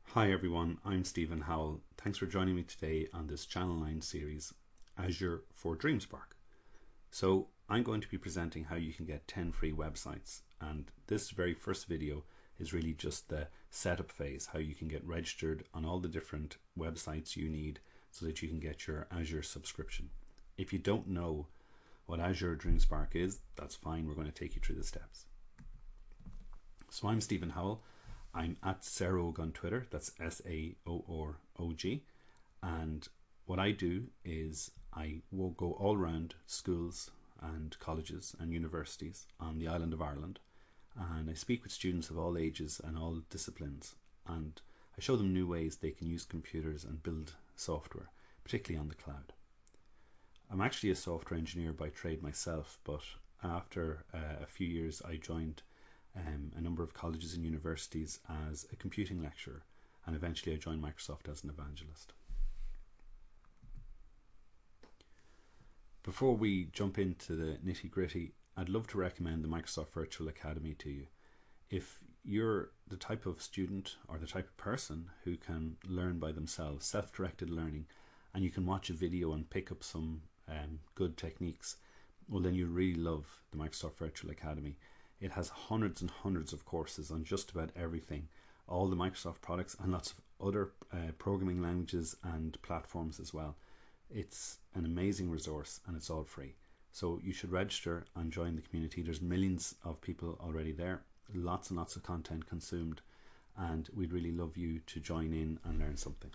Hi everyone, I'm Stephen Howell. Thanks for joining me today on this Channel 9 series, Azure for DreamSpark. So I'm going to be presenting how you can get 10 free websites, and this very first video is really just the setup phase, how you can get registered on all the different websites you need so that you can get your Azure subscription. If you don't know what Azure DreamSpark is, that's fine, we're going to take you through the steps. So I'm Stephen Howell. I'm at Saorg on Twitter, that's Saoorog, and what I do is I will go all around schools and colleges and universities on the island of Ireland, and I speak with students of all ages and all disciplines, and I show them new ways they can use computers and build software, particularly on the cloud. I'm actually a software engineer by trade myself, but after a few years I joined a number of colleges and universities as a computing lecturer, and eventually I joined Microsoft as an evangelist. Before we jump into the nitty-gritty, I'd love to recommend the Microsoft Virtual Academy to you. If you're the type of student or the type of person who can learn by themselves, self-directed learning, and you can watch a video and pick up some good techniques, well then you really love the Microsoft Virtual Academy. It has hundreds and hundreds of courses on just about everything, all the Microsoft products and lots of other programming languages and platforms as well. It's an amazing resource and it's all free. So you should register and join the community. There's millions of people already there, lots and lots of content consumed, and we'd really love you to join in and learn something.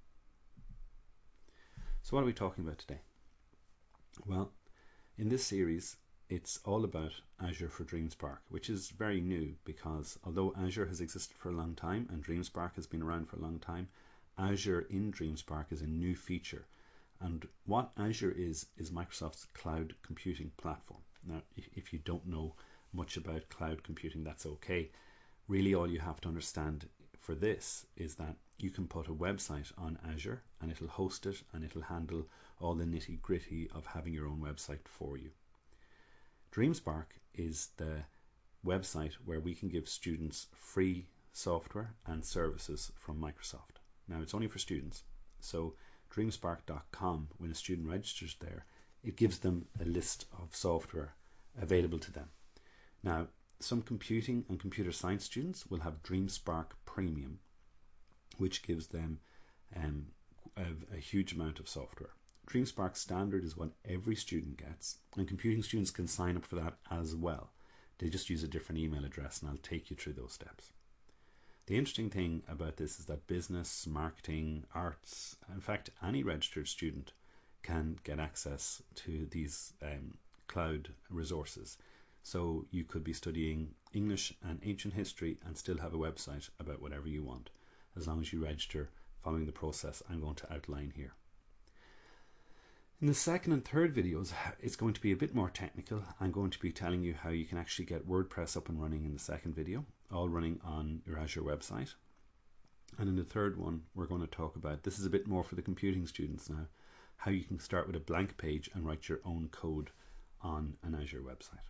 So what are we talking about today? Well, in this series, it's all about Azure for DreamSpark, which is very new because although Azure has existed for a long time and DreamSpark has been around for a long time, Azure in DreamSpark is a new feature. And what Azure is Microsoft's cloud computing platform. Now, if you don't know much about cloud computing, that's okay. Really all you have to understand for this is that you can put a website on Azure and it'll host it and it'll handle all the nitty-gritty of having your own website for you. DreamSpark is the website where we can give students free software and services from Microsoft. Now it's only for students, so dreamspark.com, when a student registers there, it gives them a list of software available to them. Now some computing and computer science students will have DreamSpark Premium, which gives them a huge amount of software. DreamSpark Standard is what every student gets, and computing students can sign up for that as well. They just use a different email address, and I'll take you through those steps. The interesting thing about this is that business, marketing, arts, in fact any registered student can get access to these cloud resources. So you could be studying English and ancient history and still have a website about whatever you want, as long as you register following the process I'm going to outline here. In the second and third videos, it's going to be a bit more technical. I'm going to be telling you how you can actually get WordPress up and running in the second video, all running on your Azure website. And in the third one, we're going to talk about, this is a bit more for the computing students now, how you can start with a blank page and write your own code on an Azure website.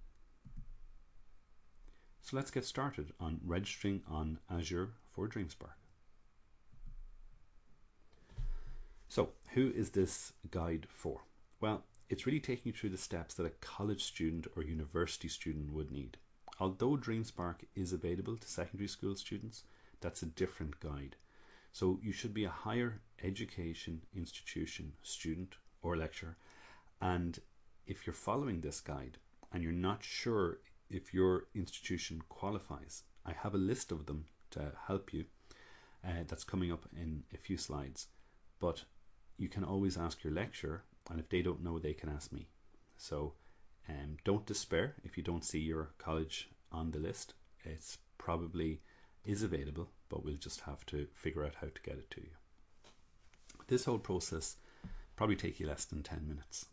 So let's get started on registering on Azure for DreamSpark. So who is this guide for? Well, it's really taking you through the steps that a college student or university student would need. Although DreamSpark is available to secondary school students, that's a different guide. So you should be a higher education institution student or lecturer, and if you're following this guide and you're not sure if your institution qualifies, I have a list of them to help you that's coming up in a few slides, but you can always ask your lecturer, and if they don't know, they can ask me. So don't despair if you don't see your college on the list. It's probably is available, but we'll just have to figure out how to get it to you. This whole process probably take you less than 10 minutes.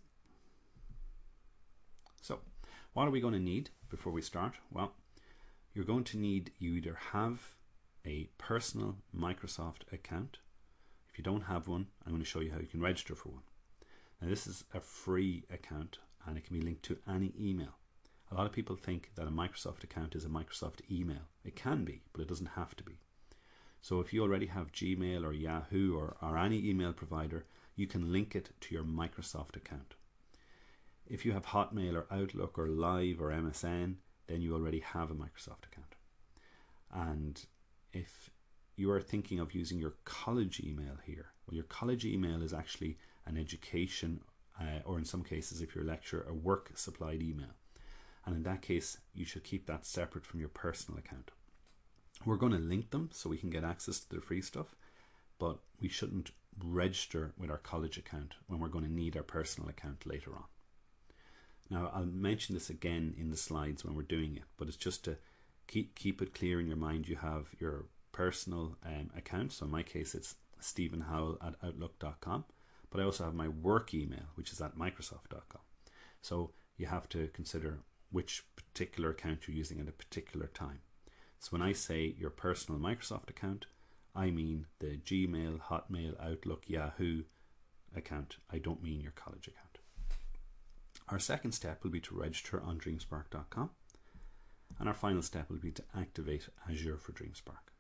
So what are we going to need before we start? Well, you're going to need, you either have a personal Microsoft account. If you don't have one, I'm going to show you how you can register for one. Now this is a free account and it can be linked to any email. A lot of people think that a Microsoft account is a Microsoft email. It can be, but it doesn't have to be. So if you already have Gmail or Yahoo or any email provider, you can link it to your Microsoft account. If you have Hotmail or Outlook or Live or MSN, then you already have a Microsoft account. And if you are thinking of using your college email here, well, your college email is actually an education, or in some cases, if you're a lecturer, a work supplied email. And in that case, you should keep that separate from your personal account. We're going to link them so we can get access to the free stuff, but we shouldn't register with our college account when we're going to need our personal account later on. Now, I'll mention this again in the slides when we're doing it, but it's just to keep it clear in your mind. You have your personal account, so in my case it's stephenhowell@outlook.com, but I also have my work email, which is at microsoft.com. So you have to consider which particular account you're using at a particular time. So when I say your personal Microsoft account, I mean the Gmail, Hotmail, Outlook, Yahoo account. I don't mean your college account. Our second step will be to register on dreamspark.com, and our final step will be to activate Azure for DreamSpark.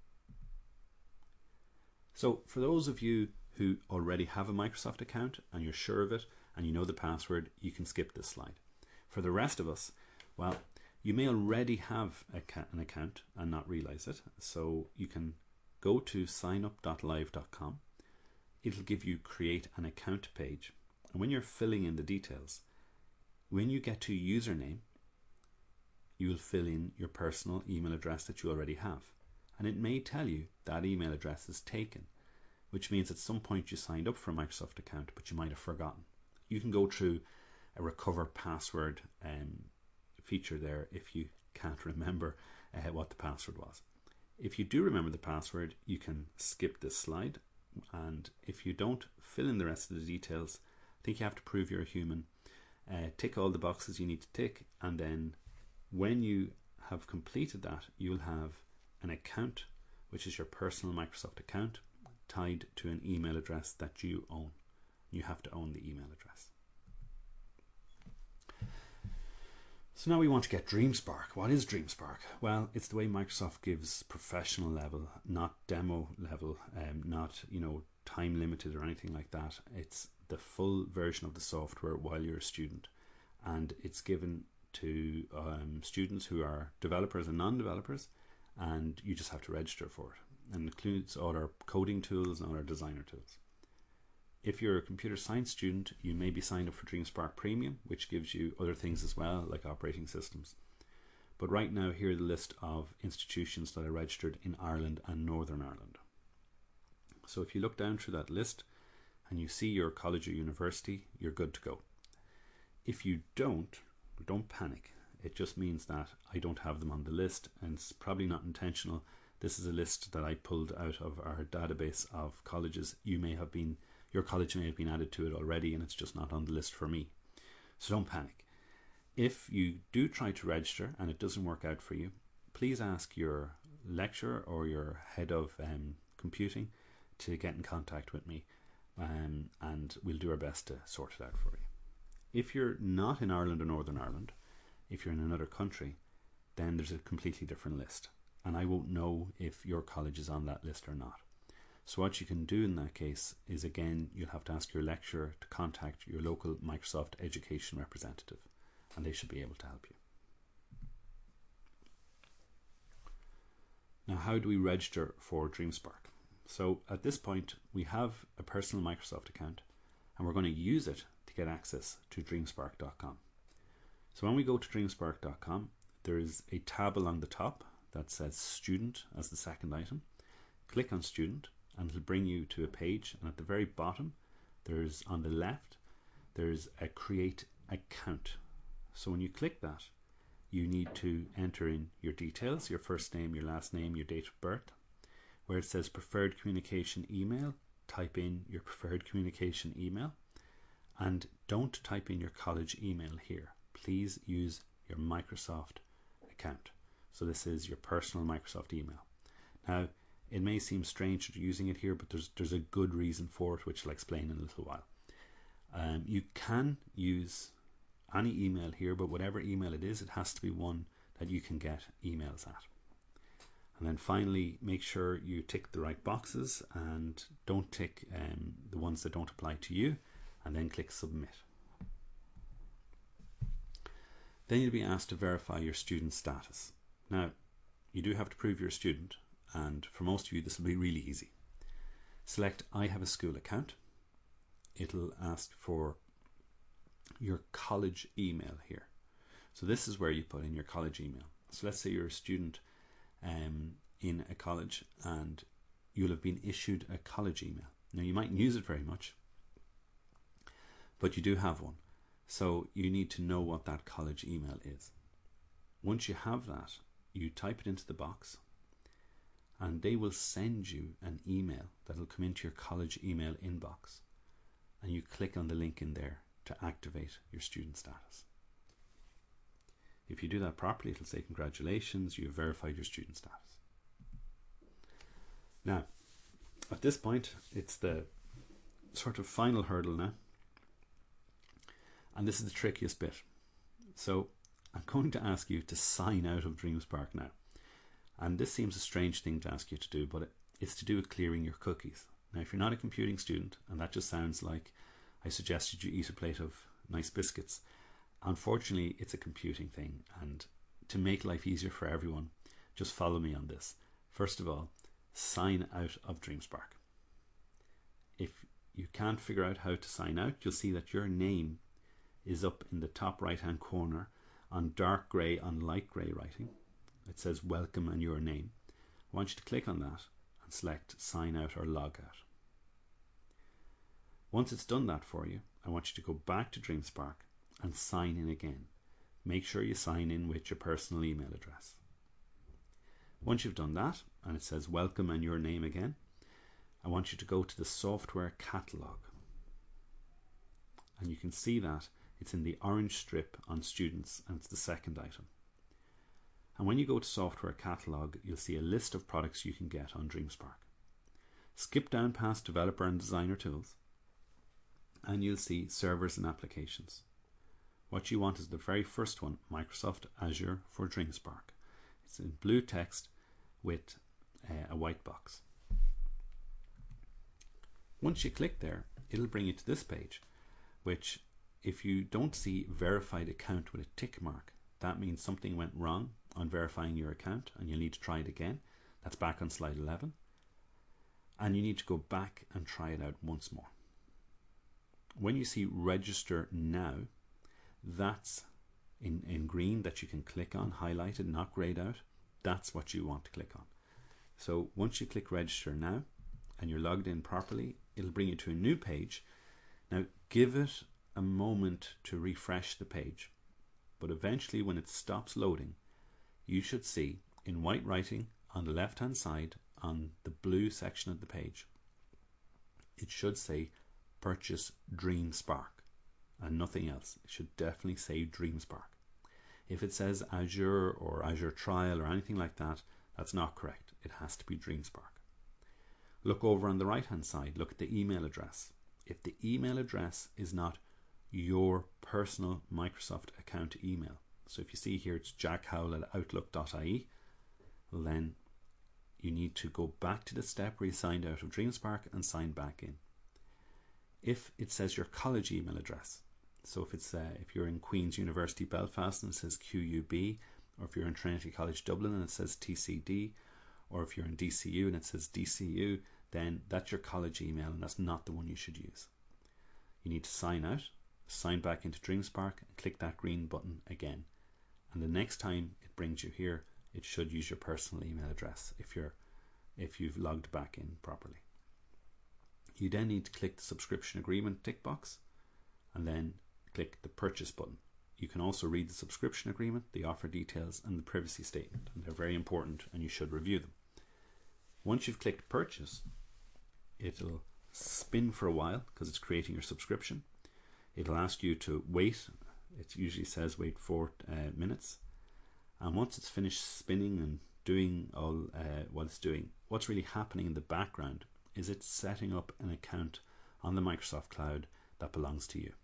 So for those of you who already have a Microsoft account and you're sure of it and you know the password, you can skip this slide. For the rest of us, well, you may already have an account and not realize it. So you can go to signup.live.com. It'll give you create an account page. And when you're filling in the details, when you get to username, you will fill in your personal email address that you already have. And it may tell you that email address is taken, which means at some point you signed up for a Microsoft account, but you might have forgotten. You can go through a recover password feature there if you can't remember what the password was. If you do remember the password, you can skip this slide. And if you don't fill in the rest of the details, I think you have to prove you're a human. Tick all the boxes you need to tick, and then when you have completed that, you'll have an account, which is your personal Microsoft account, tied to an email address that you own. You have to own the email address. So now we want to get DreamSpark. What is DreamSpark? Well, it's the way Microsoft gives professional level, not demo level, not time limited or anything like that. It's the full version of the software while you're a student, and it's given to students who are developers and non-developers, and you just have to register for it. And it includes all our coding tools and all our designer tools. If you're a computer science student, you may be signed up for DreamSpark Premium, which gives you other things as well, like operating systems. But right now, here are the list of institutions that are registered in Ireland and Northern Ireland. So if you look down through that list and you see your college or university, you're good to go. If you don't panic. It just means that I don't have them on the list, and it's probably not intentional. This is a list that I pulled out of our database of colleges. Your college may have been added to it already, and it's just not on the list for me. So don't panic. If you do try to register and it doesn't work out for you, please ask your lecturer or your head of computing to get in contact with me, and we'll do our best to sort it out for you. If you're not in Ireland or Northern Ireland, if you're in another country, then there's a completely different list, and I won't know if your college is on that list or not. So what you can do in that case is, again, you'll have to ask your lecturer to contact your local Microsoft education representative, and they should be able to help you. Now, how do we register for DreamSpark? So at this point, we have a personal Microsoft account, and we're going to use it to get access to dreamspark.com. So when we go to dreamspark.com, there is a tab along the top that says Student as the second item. Click on Student and it'll bring you to a page, and at the very bottom on the left there's a Create Account. So when you click that, you need to enter in your details, your first name, your last name, your date of birth. Where it says Preferred Communication Email, type in your preferred communication email, and don't type in your college email here. Please use your Microsoft account. So this is your personal Microsoft email. Now, it may seem strange that you're using it here, but there's a good reason for it, which I'll explain in a little while. You can use any email here, but whatever email it is, it has to be one that you can get emails at. And then finally, make sure you tick the right boxes and don't tick the ones that don't apply to you, and then click submit. Then you'll be asked to verify your student status. Now, you do have to prove you're a student, and for most of you this will be really easy. Select I have a school account. It'll ask for your college email here. So this is where you put in your college email. So let's say you're a student in a college and you'll have been issued a college email. Now you mightn't use it very much, but you do have one. So you need to know what that college email is. Once you have that, you type it into the box and they will send you an email that will come into your college email inbox, and you click on the link in there to activate your student status. If you do that properly, it'll say congratulations, you have verified your student status. Now, at this point, it's the sort of final hurdle now. And this is the trickiest bit. So I'm going to ask you to sign out of DreamSpark now. And this seems a strange thing to ask you to do, but it's to do with clearing your cookies. Now, if you're not a computing student, and that just sounds like I suggested you eat a plate of nice biscuits, unfortunately, it's a computing thing. And to make life easier for everyone, just follow me on this. First of all, sign out of DreamSpark. If you can't figure out how to sign out, you'll see that your name is up in the top right hand corner on dark grey on light grey writing. It says welcome and your name. I want you to click on that and select sign out or log out. Once it's done that for you, I want you to go back to DreamSpark and sign in again. Make sure you sign in with your personal email address. Once you've done that and it says welcome and your name again, I want you to go to the software catalog, and you can see that it's in the orange strip on students, and it's the second item. And when you go to software catalog, you'll see a list of products you can get on DreamSpark. Skip down past developer and designer tools and you'll see servers and applications. What you want is the very first one, Microsoft Azure for DreamSpark. It's in blue text with a white box. Once you click there, it'll bring you to this page, which if you don't see verified account with a tick mark, that means something went wrong on verifying your account and you'll need to try it again. That's back on slide 11. And you need to go back and try it out once more. When you see register now, that's in green that you can click on, highlighted, not grayed out. That's what you want to click on. So once you click register now and you're logged in properly, it'll bring you to a new page. Now give it a moment to refresh the page, but eventually when it stops loading, you should see in white writing on the left hand side on the blue section of the page, it should say purchase DreamSpark and nothing else. It should definitely say DreamSpark. If it says Azure or Azure Trial or anything like that, that's not correct. It has to be DreamSpark. Look over on the right hand side, look at the email address. If the email address is not your personal Microsoft account email, so if you see here it's jackhowell@outlook.ie, well then you need to go back to the step where you signed out of DreamSpark and sign back in. If it says your college email address, so if it's if you're in Queen's University Belfast and it says QUB, or if you're in Trinity College Dublin and it says TCD, or if you're in DCU and it says DCU, then that's your college email and that's not the one you should use. You need to sign out, sign back into DreamSpark and click that green button again. And the next time it brings you here, it should use your personal email address if you've logged back in properly. You then need to click the subscription agreement tick box and then click the purchase button. You can also read the subscription agreement, the offer details and the privacy statement, and they're very important and you should review them. Once you've clicked purchase, it'll spin for a while because it's creating your subscription. It'll ask you to wait. It usually says wait 4 minutes, and once it's finished spinning and doing all what it's doing, what's really happening in the background is it's setting up an account on the Microsoft Cloud that belongs to you.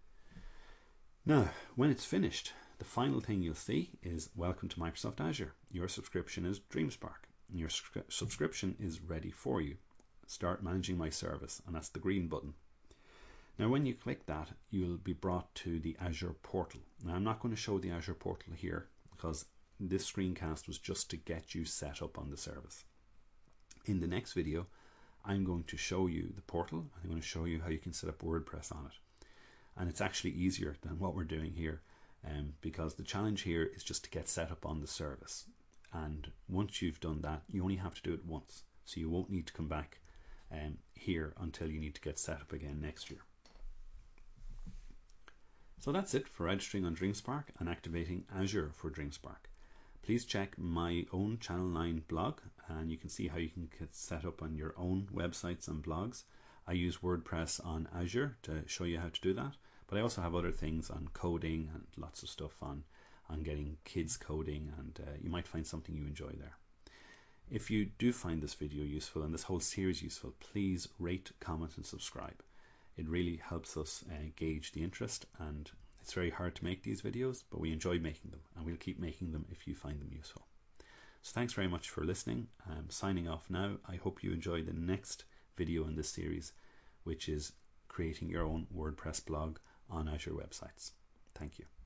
Now, when it's finished, the final thing you'll see is welcome to Microsoft Azure. your subscription is DreamSpark. And your subscription is ready for you. Start managing my service, and that's the green button. Now when you click that, you'll be brought to the Azure portal. Now I'm not going to show the Azure portal here because this screencast was just to get you set up on the service. In the next video, I'm going to show you the portal. I'm going to show you how you can set up WordPress on it. And it's actually easier than what we're doing here because the challenge here is just to get set up on the service. And once you've done that, you only have to do it once. So you won't need to come back here until you need to get set up again next year. So that's it for registering on DreamSpark and activating Azure for DreamSpark. Please check my own Channel 9 blog and you can see how you can get set up on your own websites and blogs. I use WordPress on Azure to show you how to do that, but I also have other things on coding and lots of stuff on getting kids coding, and you might find something you enjoy there. If you do find this video useful and this whole series useful, please rate, comment and subscribe. It really helps us gauge the interest, and it's very hard to make these videos, but we enjoy making them and we'll keep making them if you find them useful. So thanks very much for listening. I'm signing off now. I hope you enjoy the next video in this series, which is creating your own WordPress blog on Azure websites. Thank you.